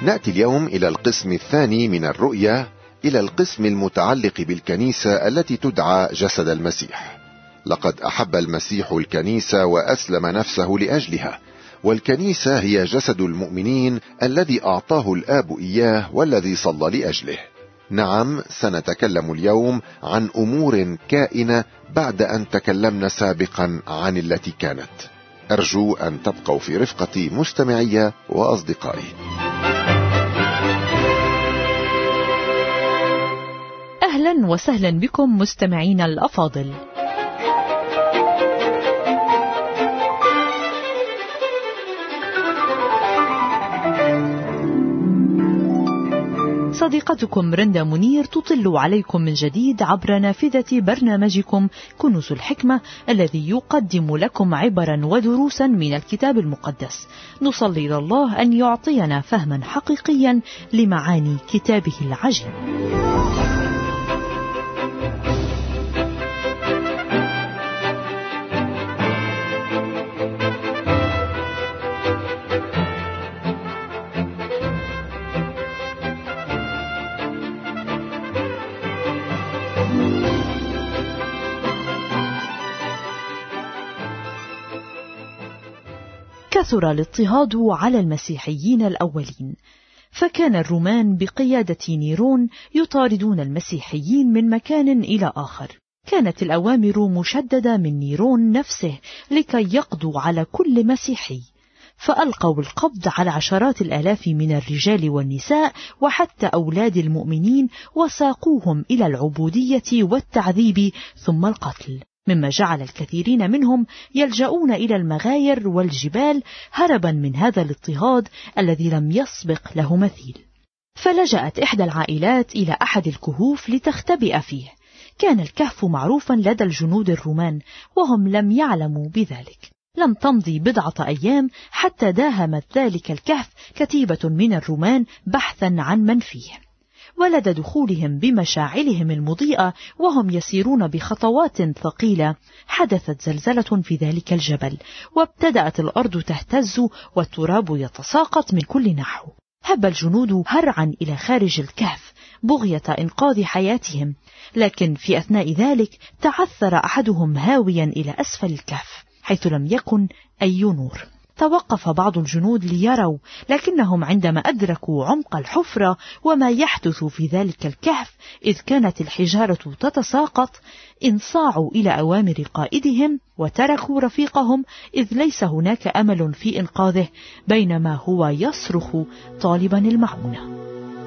نأتي اليوم إلى القسم الثاني من الرؤية، إلى القسم المتعلق بالكنيسة التي تدعى جسد المسيح. لقد أحب المسيح الكنيسة وأسلم نفسه لأجلها، والكنيسة هي جسد المؤمنين الذي أعطاه الآب إياه والذي صلى لأجله. نعم، سنتكلم اليوم عن أمور كائنة بعد أن تكلمنا سابقا عن التي كانت. أرجو أن تبقوا في رفقتي مستمعي وأصدقائي. أهلا وسهلا بكم مستمعين الأفاضل. صديقتكم رندا منير تطل عليكم من جديد عبر نافذة برنامجكم كنوز الحكمة، الذي يقدم لكم عبرا ودروسا من الكتاب المقدس. نصلي إلى الله أن يعطينا فهما حقيقيا لمعاني كتابه العجيب. كثر الاضطهاد على المسيحيين الأولين، فكان الرومان بقيادة نيرون يطاردون المسيحيين من مكان إلى آخر. كانت الأوامر مشددة من نيرون نفسه لكي يقضوا على كل مسيحي، فألقوا القبض على عشرات الآلاف من الرجال والنساء وحتى أولاد المؤمنين، وساقوهم إلى العبودية والتعذيب ثم القتل، مما جعل الكثيرين منهم يلجؤون إلى المغاير والجبال هربا من هذا الاضطهاد الذي لم يسبق له مثيل. فلجأت إحدى العائلات إلى أحد الكهوف لتختبئ فيه. كان الكهف معروفا لدى الجنود الرومان، وهم لم يعلموا بذلك. لم تمضي بضعة أيام حتى داهمت ذلك الكهف كتيبة من الرومان بحثا عن من فيه، ولدى دخولهم بمشاعلهم المضيئة وهم يسيرون بخطوات ثقيلة حدثت زلزلة في ذلك الجبل، وابتدأت الأرض تهتز والتراب يتساقط من كل نحو. هب الجنود هرعا إلى خارج الكهف بغية إنقاذ حياتهم، لكن في أثناء ذلك تعثر أحدهم هاويا إلى أسفل الكهف حيث لم يكن أي نور. توقف بعض الجنود ليروا، لكنهم عندما أدركوا عمق الحفرة وما يحدث في ذلك الكهف إذ كانت الحجارة تتساقط، انصاعوا إلى أوامر قائدهم وتركوا رفيقهم إذ ليس هناك أمل في إنقاذه، بينما هو يصرخ طالبا المعونة.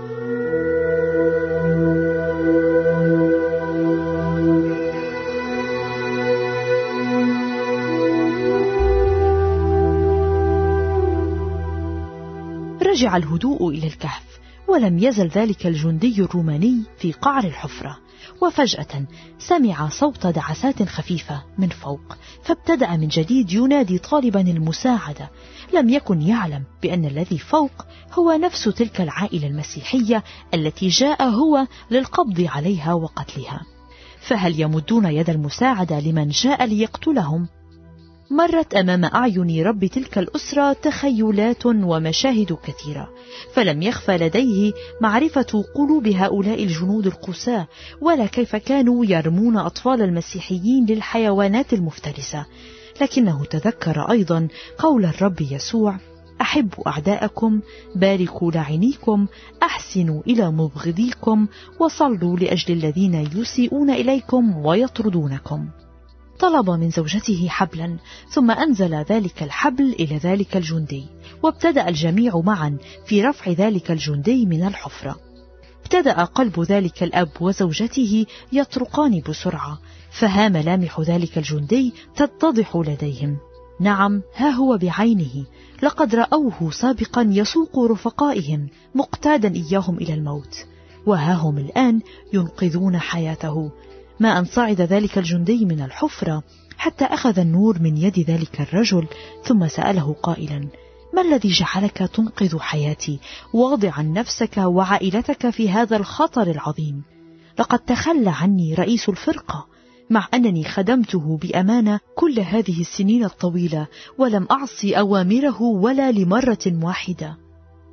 رجع الهدوء إلى الكهف، ولم يزل ذلك الجندي الروماني في قعر الحفرة، وفجأة سمع صوت دعسات خفيفة من فوق، فابتدأ من جديد ينادي طالبا المساعدة. لم يكن يعلم بأن الذي فوق هو نفس تلك العائلة المسيحية التي جاء هو للقبض عليها وقتلها. فهل يمدون يد المساعدة لمن جاء ليقتلهم؟ مرت أمام أعين رب تلك الأسرة تخيلات ومشاهد كثيرة، فلم يخفى لديه معرفة قلوب هؤلاء الجنود القساة، ولا كيف كانوا يرمون أطفال المسيحيين للحيوانات المفترسة. لكنه تذكر أيضا قول الرب يسوع: أحبوا أعداءكم، باركوا لاعنيكم، أحسنوا إلى مبغضيكم، وصلوا لأجل الذين يسيئون إليكم ويطردونكم. طلب من زوجته حبلا، ثم أنزل ذلك الحبل إلى ذلك الجندي، وابتدأ الجميع معا في رفع ذلك الجندي من الحفرة. ابتدأ قلب ذلك الأب وزوجته يطرقان بسرعة، فها ملامح ذلك الجندي تتضح لديهم. نعم، ها هو بعينه، لقد رأوه سابقا يسوق رفقائهم مقتادا إياهم إلى الموت، وها هم الآن ينقذون حياته. ما أن صعد ذلك الجندي من الحفرة حتى أخذ النور من يد ذلك الرجل، ثم سأله قائلا: ما الذي جعلك تنقذ حياتي واضعا نفسك وعائلتك في هذا الخطر العظيم؟ لقد تخلى عني رئيس الفرقة، مع أنني خدمته بأمانة كل هذه السنين الطويلة ولم أعصي أوامره ولا لمرة واحدة.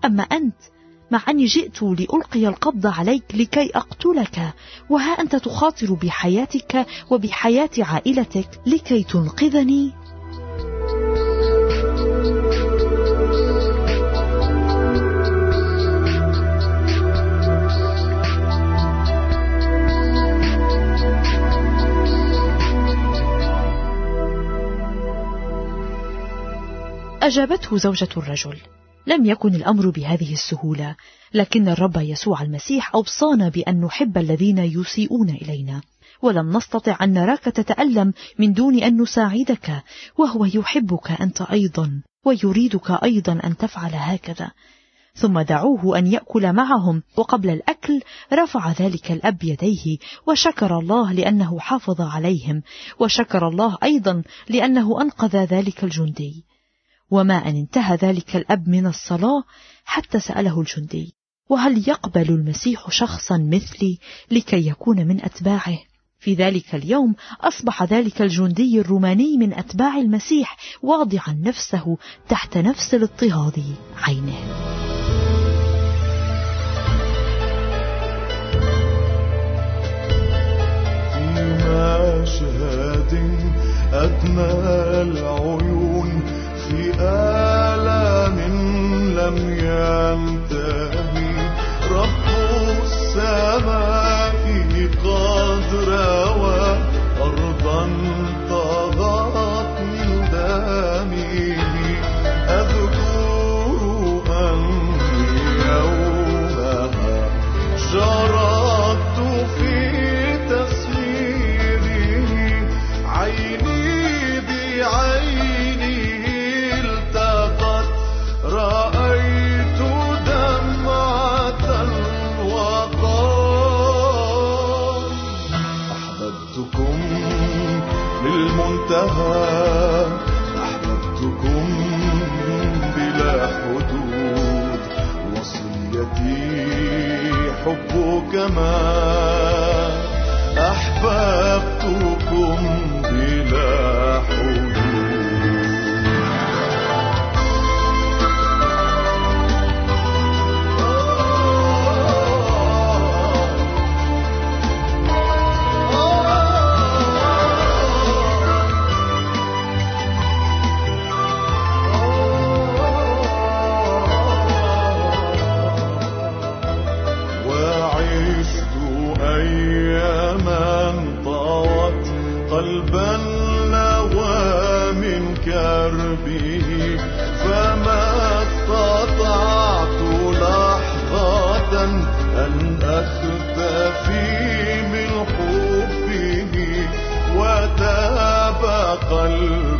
أما أنت، مع أني جئت لألقي القبض عليك لكي أقتلك، وها أنت تخاطر بحياتك وبحياة عائلتك لكي تنقذني. أجابته زوجة الرجل: لم يكن الأمر بهذه السهولة، لكن الرب يسوع المسيح أوصانا بأن نحب الذين يسيئون إلينا، ولم نستطع أن نراك تتألم من دون أن نساعدك، وهو يحبك أنت أيضا ويريدك أيضا أن تفعل هكذا. ثم دعوه أن يأكل معهم، وقبل الأكل رفع ذلك الأب يديه وشكر الله لأنه حافظ عليهم، وشكر الله أيضا لأنه أنقذ ذلك الجندي. وما أن انتهى ذلك الأب من الصلاة حتى سأله الجندي: وهل يقبل المسيح شخصا مثلي لكي يكون من أتباعه؟ في ذلك اليوم أصبح ذلك الجندي الروماني من أتباع المسيح، واضعا نفسه تحت نفس الاضطهاد عينه. في مشهد أدمى العيون، في آلام لم ينتهي، رب السماء قد روى أرضا طغت من دمه. أذكر أني يومها شردت في تسميره، عيني بعيني رأيت دمعة وقال: أحببتكم للمنتهى، أحببتكم بلا حدود، وصيتي حبك ما أحببتكم بلا حدود. قلبا لوى من كربه، فما استطعت لحظة أن أختفي من حبه، وتاب قلبي